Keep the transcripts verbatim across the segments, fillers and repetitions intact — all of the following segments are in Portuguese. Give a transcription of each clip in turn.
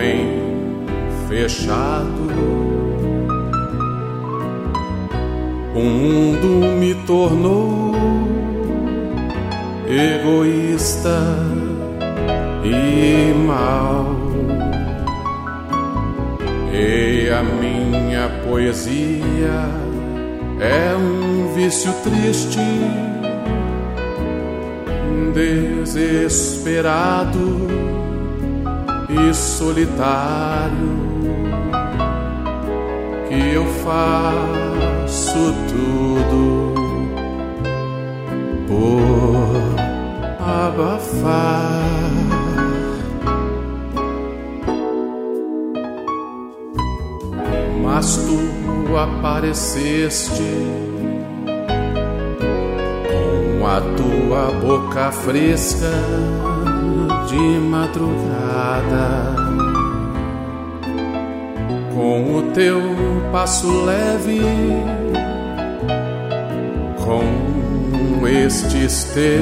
homem fechado, o mundo me tornou egoísta e mau. E a minha poesia é um vício triste, desesperado e solitário, que eu faço tudo por abafar. Mas tu apareceste com a tua boca fresca de madrugada, com o teu passo leve, com estes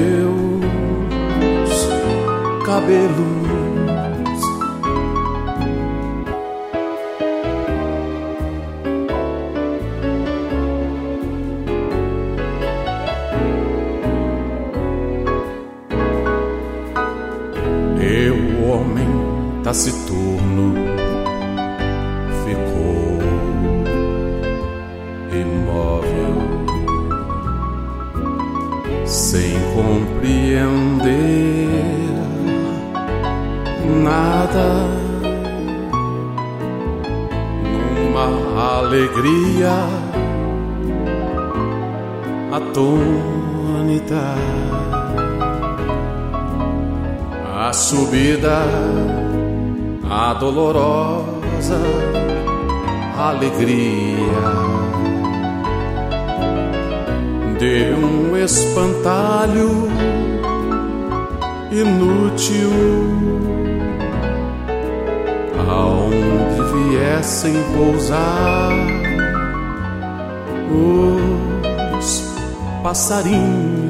teus cabelos. Eu, homem taciturno, ficou imóvel, sem compreender nada, numa alegria atônita. A subida, a dolorosa alegria de um espantalho inútil, aonde viessem pousar os passarinhos.